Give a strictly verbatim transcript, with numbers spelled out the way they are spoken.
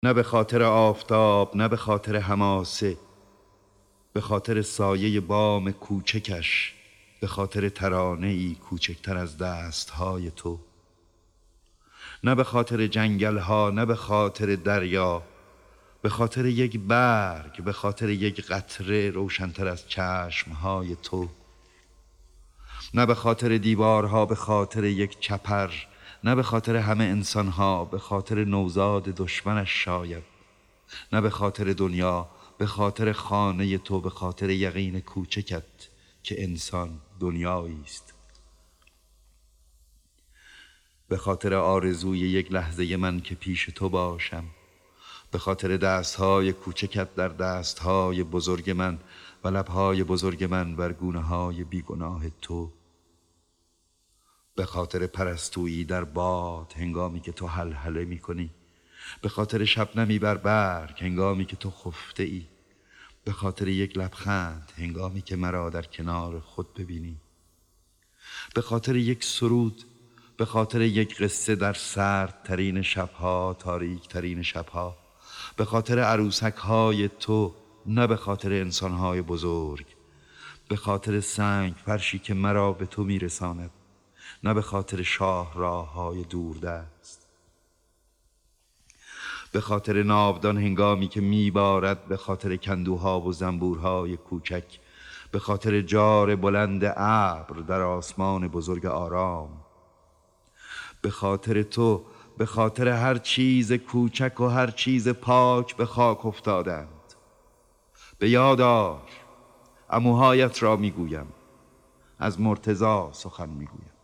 نه به خاطر آفتاب، نه به خاطر حماسه، به خاطر سایه بام کوچکش، به خاطر ترانه ای کوچکتر از دستهای تو. نه به خاطر جنگل ها، نه به خاطر دریا، به خاطر یک برگ، به خاطر یک قطره روشنتر از چشمهای تو. نه به خاطر دیوارها، به خاطر یک چپر، نه به خاطر همه انسانها، به خاطر نوزاد دشمنش شاید. نه به خاطر دنیا، به خاطر خانه تو، به خاطر یقین کوچکت که انسان دنیایی است. به خاطر آرزوی یک لحظه من که پیش تو باشم، به خاطر دستهای کوچکت در دستهای بزرگ من و لبهای بزرگ من بر گونه‌های بیگناه تو. به خاطر پرستویی در باد هنگامی که تو هلهله می کنی، به خاطر شبنمی بر برگ هنگامی که تو خفته ای، به خاطر یک لبخند هنگامی که مرا در کنار خود ببینی، به خاطر یک سرود، به خاطر یک قصه در سردترین شبها، تاریک ترین شبها، به خاطر عروسک های تو، نه به خاطر انسان های بزرگ، به خاطر سنگ فرشی که مرا به تو میرساند، نه به خاطر شاه راه های دوردست، به خاطر ناودان هنگامی که میبارد، به خاطر کندوها و زنبورهای کوچک، به خاطر جار بلند ابر در آسمان بزرگ آرام، به خاطر تو، به خاطر هر چیز کوچک و هر چیز پاک به خاک افتادند. به یاد آر، عموهایت را میگویم، از مرتضی سخن میگویم.